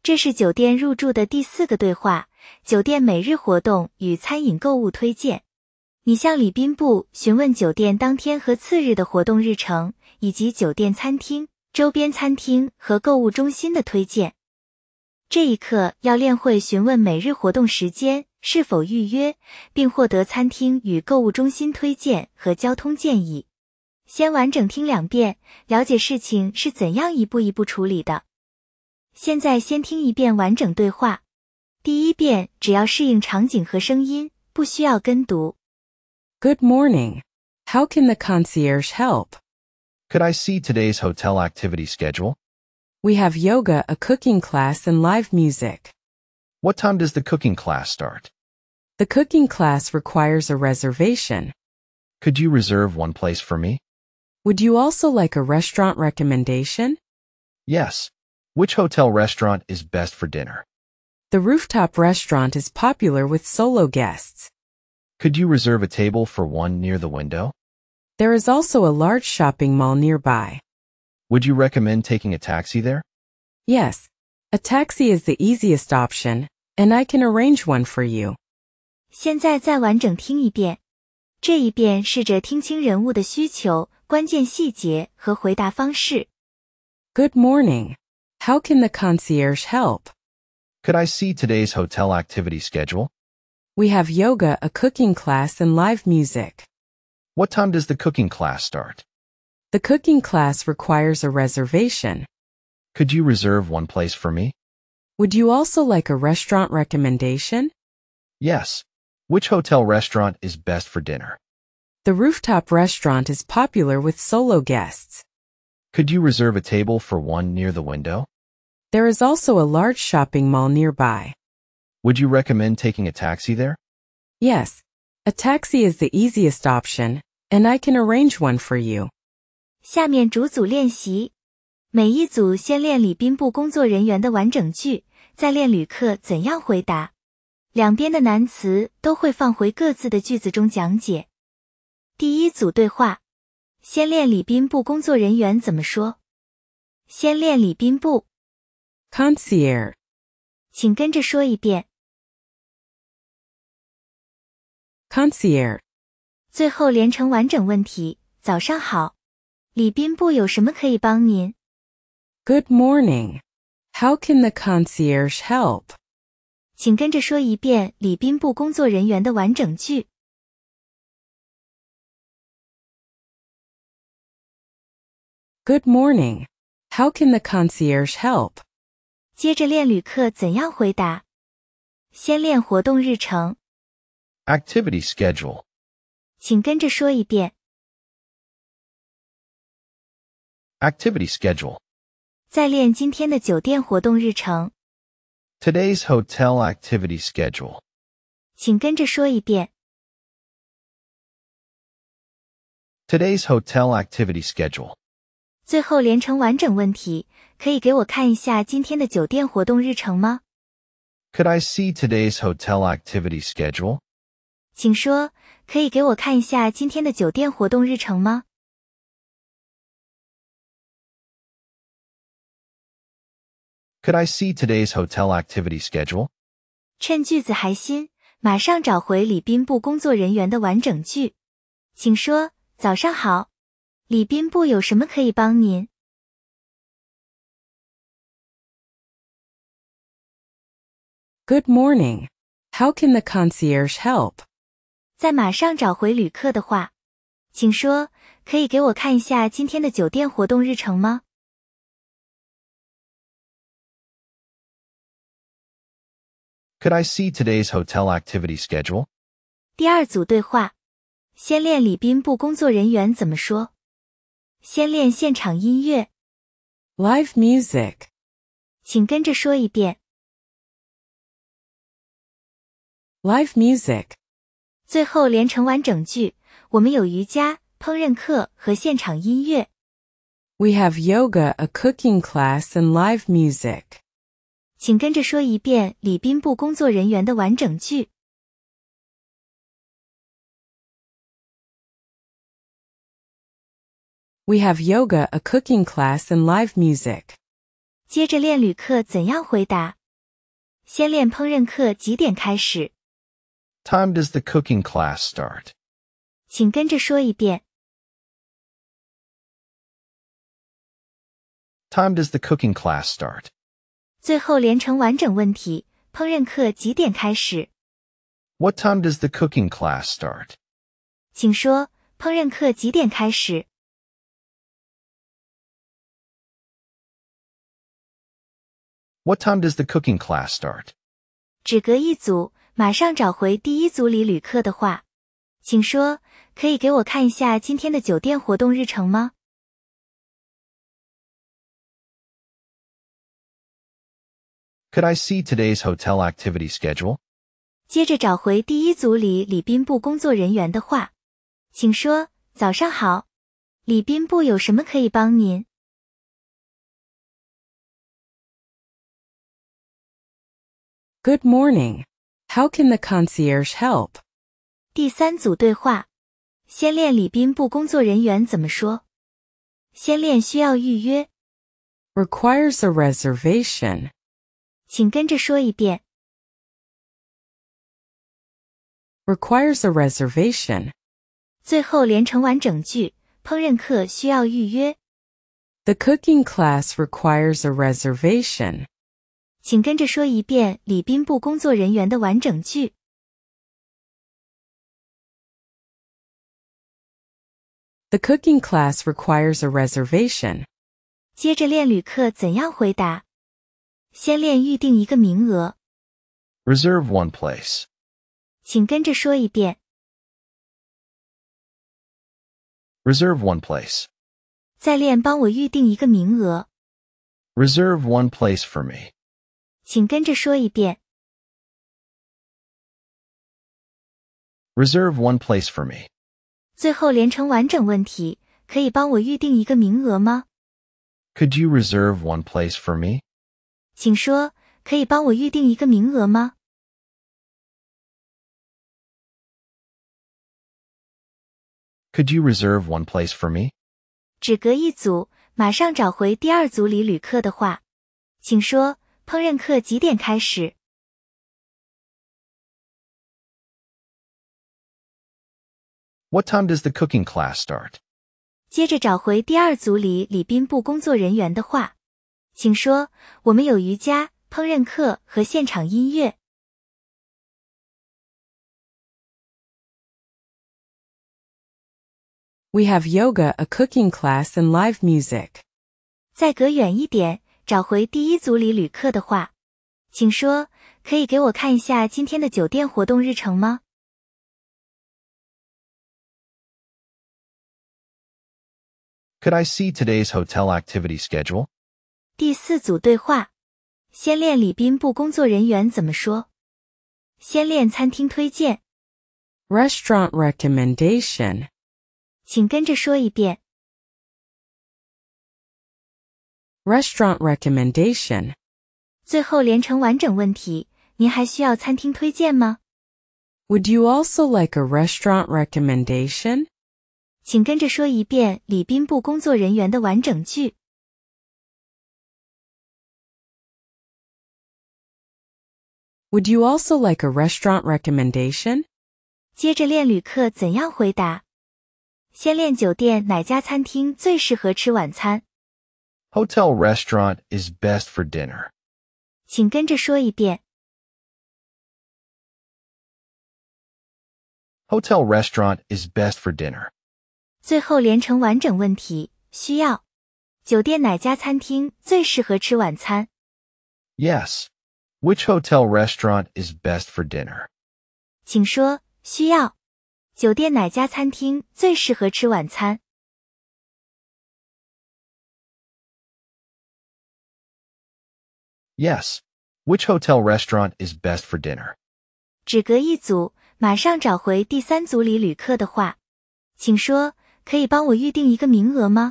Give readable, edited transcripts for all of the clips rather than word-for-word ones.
这是酒店入住的第4个对话，酒店每日活动与餐饮购物推荐。你向礼宾部询问酒店当天和次日的活动日程，以及酒店餐厅、周边餐厅和购物中心的推荐。这一课要练会询问每日活动时间、是否预约，并获得餐厅与购物中心推荐和交通建议。先完整听2遍，了解事情是怎样一步一步处理的。现在先听一遍完整对话。第1遍只要适应场景和声音，不需要跟读。 Good morning. How can the concierge help? Could I see today's hotel activity schedule? We have yoga, a cooking class, and live music. What time does the cooking class start? The cooking class requires a reservation. Could you reserve one place for me? Would you also like a restaurant recommendation? Yes. Which hotel restaurant is best for dinner? The rooftop restaurant is popular with solo guests. Could you reserve a table for one near the window? There is also a large shopping mall nearby. Would you recommend taking a taxi there? Yes. A taxi is the easiest option, and I can arrange one for you. 现在再完整听一遍。这一遍试着听清人物的需求、关键细节和回答方式。 Good morning. How can the concierge help? Could I see today's hotel activity schedule? We have yoga, a cooking class, and live music. What time does the cooking class start? The cooking class requires a reservation. Could you reserve one place for me? Would you also like a restaurant recommendation? Yes. Which hotel restaurant is best for dinner? The rooftop restaurant is popular with solo guests. Could you reserve a table for one near the window? There is also a large shopping mall nearby. Would you recommend taking a taxi there? Yes. A taxi is the easiest option, and I can arrange one for you. 下面逐组练习。每一组先练礼宾部工作人员的完整句，再练旅客怎样回答。两边的难词都会放回各自的句子中讲解。第1组对话，先练礼宾部工作人员怎么说。先练礼宾部。 Concierge. 请跟着说一遍。 Concierge. 最后连成完整问题。早上好，礼宾部有什么可以帮您？ Good morning. How can the concierge help? 请跟着说一遍礼宾部工作人员的完整句。 Good morning. How can the concierge help? 接着练旅客怎样回答。先练活动日程。 Activity schedule. 请跟着说一遍。 Activity schedule. 再练今天的酒店活动日程。 Today's hotel activity schedule. 请跟着说一遍。 Today's hotel activity schedule. 最后连成完整问题，可以给我看一下今天的酒店活动日程吗？ Could I see today's hotel activity schedule? 请说，可以给我看一下今天的酒店活动日程吗？ Could I see today's hotel activity schedule? 趁句子还新，马上找回礼宾部工作人员的完整句。请说，早上好，礼宾部有什么可以帮您？ Good morning. How can the concierge help? 再马上找回旅客的话，请说，可以给我看一下今天的酒店活动日程吗？ Could I see today's hotel activity schedule? 第2组对话，先练礼宾部工作人员怎么说。先练现场音乐。 Live music. 请跟着说一遍。 Live music. 最后连成完整句，我们有瑜伽、烹饪课和现场音乐。 We have yoga, a cooking class, and live music. 请跟着说一遍礼宾部工作人员的完整句。 We have yoga, a cooking class, and live music. 接着练旅客怎样回答。先练烹饪课几点开始？ Time does the cooking class start? 请跟着说一遍。 Time does the cooking class start? 最后连成完整问题，烹饪课几点开始？ What time does the cooking class start? 请说，烹饪课几点开始？ What time does the cooking class start? 只隔一组，马上找回第一组里旅客的话。请说，可以给我看一下今天的酒店活动日程吗？ Could I see today's hotel activity schedule? 接着找回第一组里礼宾部工作人员的话。请说，早上好，礼宾部有什么可以帮您？ Good morning. How can the concierge help? 第三组对话，先练礼宾部工作人员怎么说。先练需要预约， Requires a reservation. 请跟着说一遍。 Requires a reservation. 最后连成完整句，烹饪课需要预约， The cooking class requires a reservation. 请跟着说一遍礼宾部工作人员的完整句。 The cooking class requires a reservation. 接着练旅客怎样回答。先练预定一个名额， Reserve one place. 请跟着说一遍。 Reserve one place. 再练帮我预定一个名额， Reserve one place for me. 请跟着说一遍。 Reserve one place for me. 最后连成完整问题，可以帮我预定一个名额吗？ Could you reserve one place for me? 请说，可以帮我预定一个名额吗？ Could you reserve one place for me? 只隔一组，马上找回第二组里旅客的话。请说，烹饪课几点开始？ What time does the cooking class start? 接着找回第二组里礼宾部工作人员的话。请说，我们有瑜伽、烹饪课和现场音乐。 We have yoga, a cooking class, and live music. 再隔远一点，找回第一组里旅客的话。请说，可以给我看一下今天的酒店活动日程吗？ Could I see today's hotel activity schedule? 第四组对话，先练礼宾部工作人员怎么说。先练餐厅推荐， Restaurant recommendation. 请跟着说一遍。 Restaurant recommendation. 最后连成完整问题，您还需要餐厅推荐吗？ Would you also like a restaurant recommendation? 请跟着说一遍礼宾部工作人员的完整句。 Would you also like a restaurant recommendation? 接着练旅客怎样回答。先练酒店哪家餐厅最适合吃晚餐， Hotel restaurant is best for dinner. 请跟着说一遍。 Hotel restaurant is best for dinner. 最后连成完整问题，需要。酒店哪家餐厅最适合吃晚餐？ Yes. Which hotel restaurant is best for dinner? 请说，需要。酒店哪家餐厅最适合吃晚餐？ Yes. Which hotel restaurant is best for dinner? 只隔一组，马上找回第三组里旅客的话。请说，可以帮我预定一个名额吗？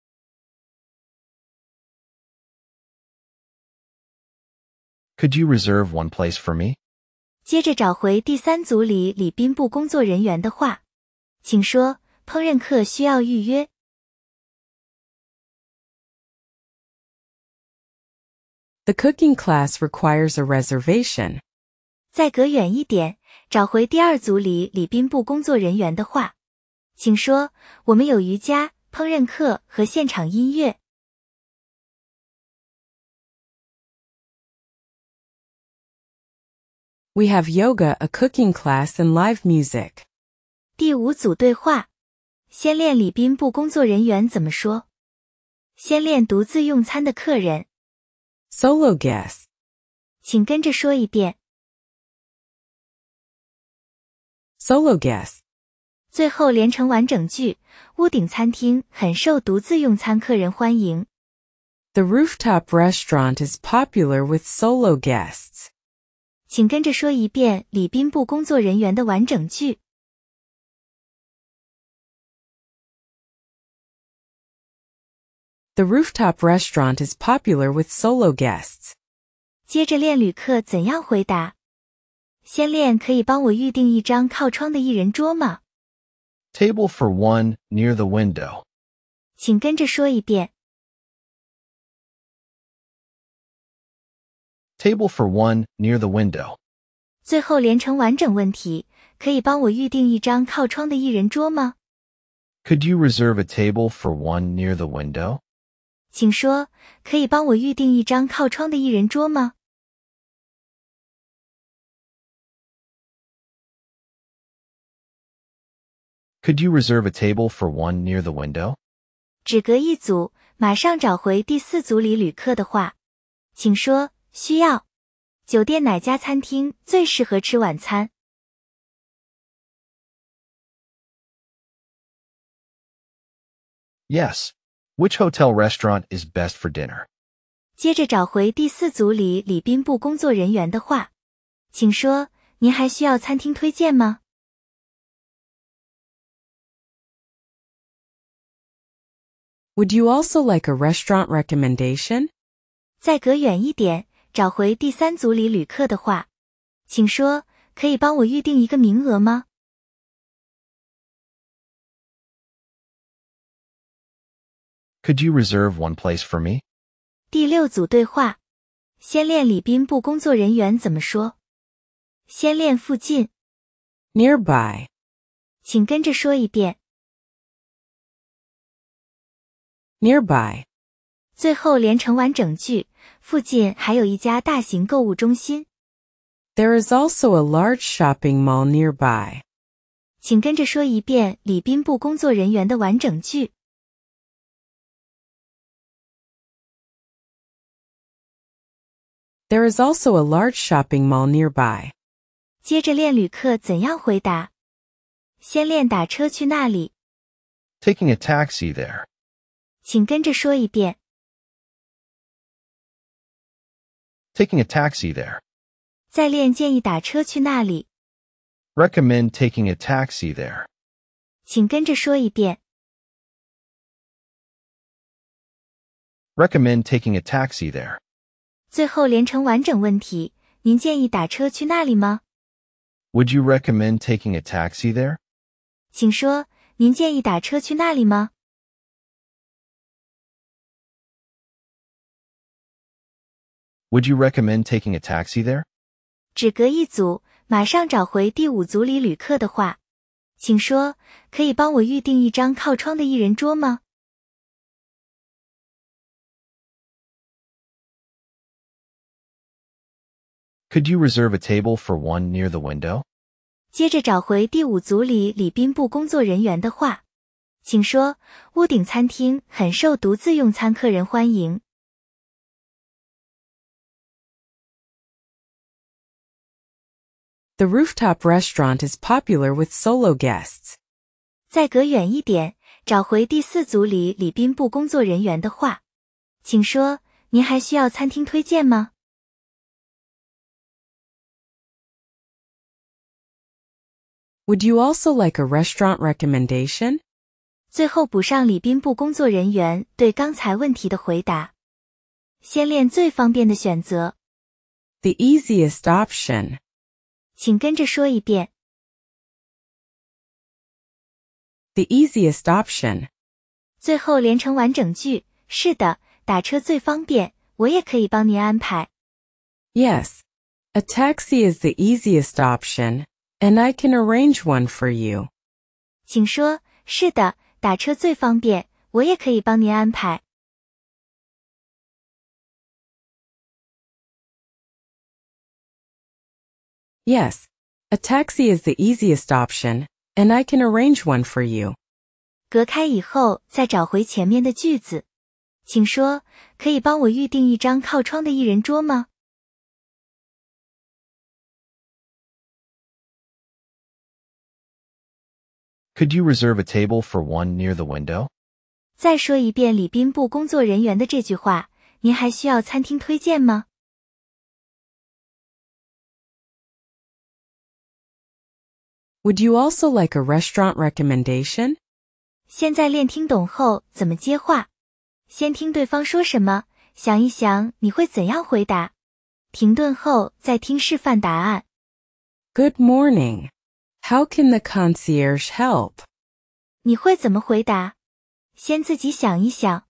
Could you reserve one place for me? 接着找回第三组里礼宾部工作人员的话。请说，烹饪课需要预约。 The cooking class requires a reservation. 再隔远一点，找回第二组里礼宾部工作人员的话。请说，我们有瑜伽、烹饪课和现场音乐。 We have yoga, a cooking class, and live music. 第五组对话，先练礼宾部工作人员怎么说。先练独自用餐的客人， Solo guests. 请跟着说一遍。 Solo guests. 最后连成完整句，屋顶餐厅很受独自用餐客人欢迎。 The rooftop restaurant is popular with solo guests. 请跟着说一遍礼宾部工作人员的完整句。 The rooftop restaurant is popular with solo guests. 接着练旅客怎样回答。先练可以帮我预定一张靠窗的一人桌吗？ Table for one near the window. 请跟着说一遍。 Table for one near the window. 最后连成完整问题，可以帮我预定一张靠窗的一人桌吗？ Could you reserve a table for one near the window? 请说，可以帮我预定一张靠窗的一人桌吗？ Could you reserve a table for one near the window? 只隔一组，马上找回第四组里旅客的话。请说，需要。酒店哪家餐厅最适合吃晚餐？ Yes. Which hotel restaurant is best for dinner? 接着找回第四组里礼宾部工作人员的话。请说，您还需要餐厅推荐吗？ Would you also like a restaurant recommendation? 再隔远一点，找回第三组里旅客的话。请说，可以帮我预定一个名额吗？ Could you reserve one place for me? 第六组对话，先练礼宾部工作人员怎么说。先练附近， Nearby. 请跟着说一遍。 Nearby. 最后连成完整句，附近还有一家大型购物中心。 There is also a large shopping mall nearby. 请跟着说一遍礼宾部工作人员的完整句。 There is also a large shopping mall nearby. 接着练旅客怎样回答。先练打车去那里， Taking a taxi there. 请跟着说一遍。 Taking a taxi there. 再练建议打车去那里， Recommend taking a taxi there. 请跟着说一遍。 Recommend taking a taxi there. 最后连成完整问题，您建议打车去那里吗？ Would you recommend taking a taxi there? 请说，您建议打车去那里吗？ Would you recommend taking a taxi there? 只隔一组，马上找回第五组里旅客的话。请说，可以帮我预定一张靠窗的一人桌吗？ Could you reserve a table for one near the window? 接着找回第五组里礼宾部工作人员的话。请说，屋顶餐厅很受独自用餐客人欢迎。 The rooftop restaurant is popular with solo guests. 再隔远一点，找回第四组里礼宾部工作人员的话。请说，您还需要餐厅推荐吗？ Would you also like a restaurant recommendation? 最后补上礼宾部工作人员对刚才问题的回答。先练最方便的选择， The easiest option. 请跟着说一遍。 The easiest option. 最后连成完整句，是的，打车最方便， 我也可以帮您安排。 Yes. A taxi is the easiest option, and I can arrange one for you. 请说，是的，打车最方便，我也可以帮您安排。 Yes. A taxi is the easiest option, and I can arrange one for you. 隔开以后再找回前面的句子。请说，可以帮我预订一张靠窗的一人桌吗？ Could you reserve a table for one near the window? 再说一遍礼宾部工作人员的这句话，您还需要餐厅推荐吗？ Would you also like a restaurant recommendation? 现在练听懂后怎么接话？先听对方说什么，想一想你会怎样回答。停顿后再听示范答案。 Good morning. How can the concierge help? 你会怎么回答？先自己想一想。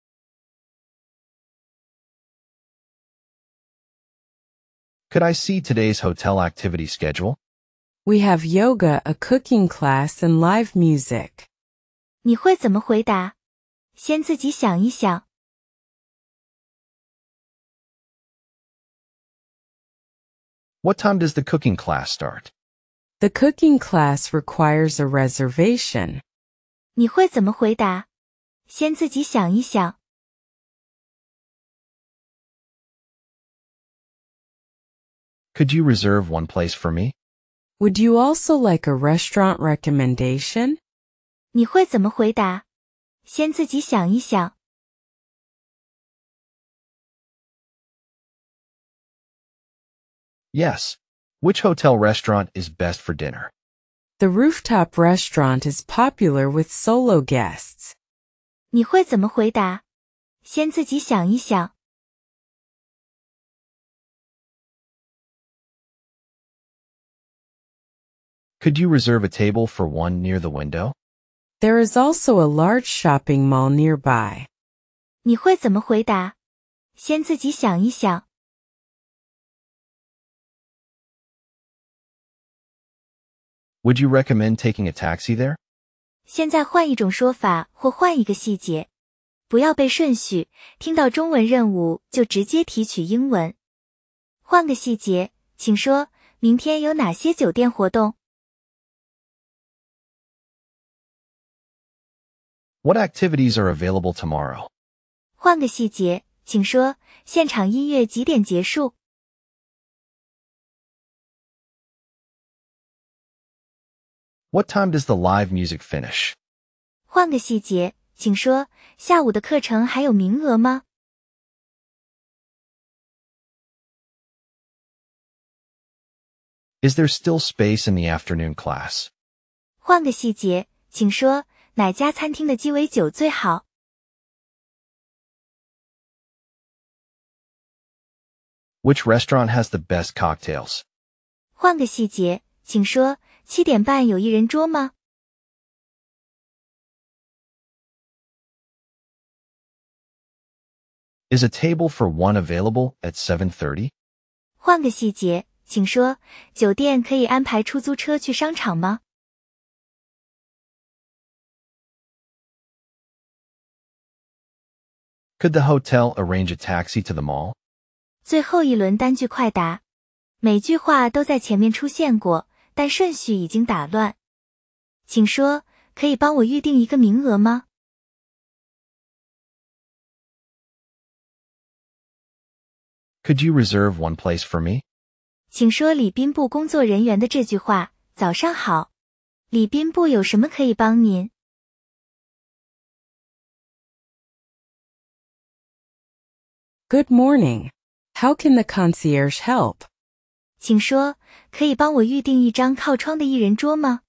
Could I see today's hotel activity schedule? We have yoga, a cooking class, and live music. 你会怎么回答？先自己想一想。 What time does the cooking class start? The cooking class requires a reservation. 你会怎么回答？先自己想一想。 Could you reserve one place for me? Would you also like a restaurant recommendation? 你会怎么回答？先自己想一想。 Yes. Which hotel restaurant is best for dinner? The rooftop restaurant is popular with solo guests. 你会怎么回答？先自己想一想。 Could you reserve a table for one near the window? There is also a large shopping mall nearby. 你会怎么回答？先自己想一想。 Would you recommend taking a taxi there? 现在换一种说法或换一个细节，不要背顺序，听到中文任务就直接提取英文。换个细节，请说，明天有哪些酒店活动？ What activities are available tomorrow? 换个细节，请说，现场音乐几点结束？ What time does the live music finish? 换个细节，请说，下午的课程还有名额吗？ Is there still space in the afternoon class? 换个细节，请说，哪家餐厅的鸡尾酒最好？ Which restaurant has the best cocktails? 换个细节，请说，7点半有一人桌吗？ Is a table for one available at 7:30? 换个细节，请说，酒店可以安排出租车去商场吗？ Could the hotel arrange a taxi to the mall? 最后一轮单句快答，每句话都在前面出现过，但顺序已经打乱。请说，可以帮我预定一个名额吗？ Could you reserve one place for me? 请说礼宾部工作人员的这句话，早上好。礼宾部有什么可以帮您？ Good morning. How can the concierge help? 请说，可以帮我预定一张靠窗的一人桌吗？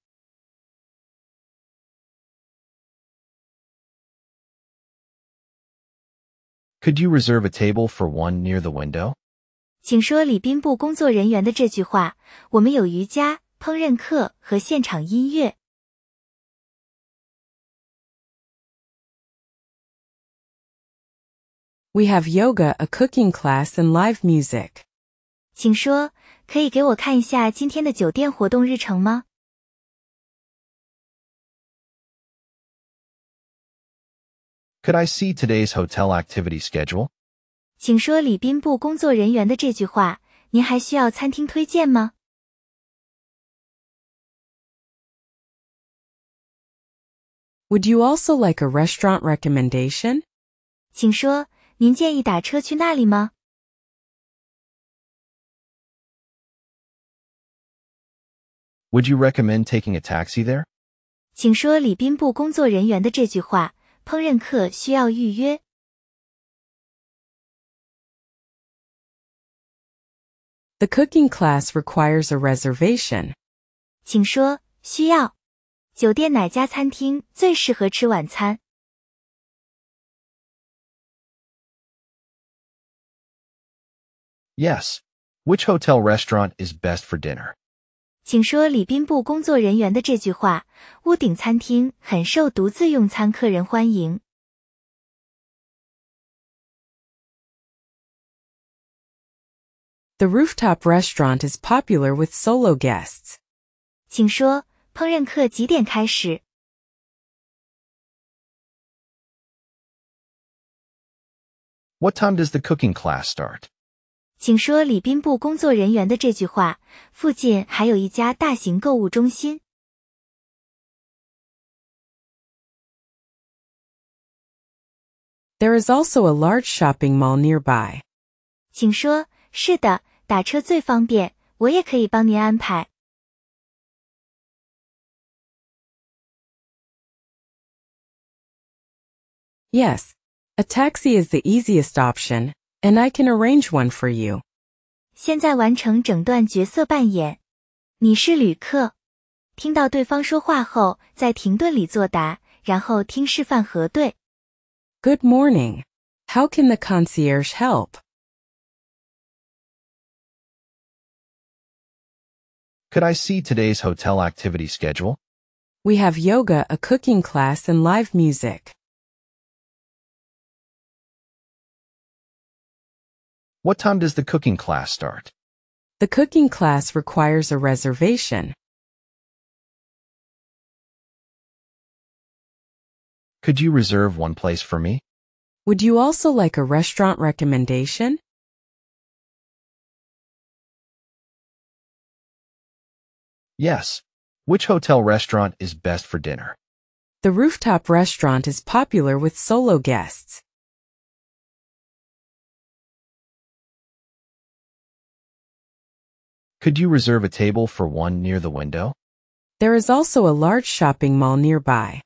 Could you reserve a table for one near the window? 请说礼宾部工作人员的这句话，我们有瑜伽、烹饪课和现场音乐。 We have yoga, a cooking class, and live music. 请说，可以给我看一下今天的酒店活动日程吗？ Could I see today's hotel activity schedule? 请说礼宾部工作人员的这句话，您还需要餐厅推荐吗？ Would you also like a restaurant recommendation? 请说，您建议打车去那里吗？ Would you recommend taking a taxi there? 请说礼宾部工作人员的这句话，烹饪课需要预约。 The cooking class requires a reservation. 请说，需要。酒店哪家餐厅最适合吃晚餐？ Yes. Which hotel restaurant is best for dinner? 请说礼宾部工作人员的这句话，屋顶餐厅很受独自用餐客人欢迎。 The rooftop restaurant is popular with solo guests. 请说，烹饪课几点开始？ What time does the cooking class start? 请说礼宾部工作人员的这句话，附近还有一家大型购物中心。 There is also a large shopping mall nearby. 请说，是的，打车最方便，我也可以帮您安排。 Yes. A taxi is the easiest option, and I can arrange one for you. 现在完成整段角色扮演。你是旅客。听到对方说话后，在停顿里作答，然后听示范核对。 Good morning. How can the concierge help? Could I see today's hotel activity schedule? We have yoga, a cooking class, and live music. What time does the cooking class start? The cooking class requires a reservation. Could you reserve one place for me? Would you also like a restaurant recommendation? Yes. Which hotel restaurant is best for dinner? The rooftop restaurant is popular with solo guests. Could you reserve a table for one near the window? There is also a large shopping mall nearby.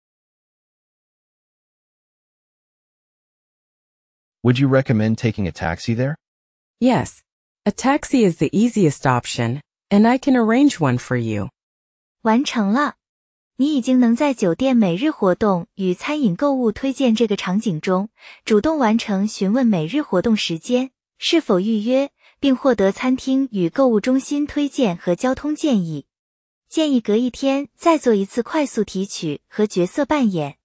Would you recommend taking a taxi there? Yes. A taxi is the easiest option, and I can arrange one for you. 完成了。你已经能在酒店每日活动与餐饮购物推荐这个场景中，主动完成询问每日活动时间、是否预约，并获得餐厅与购物中心推荐和交通建议。建议隔一天再做一次快速提取和角色扮演。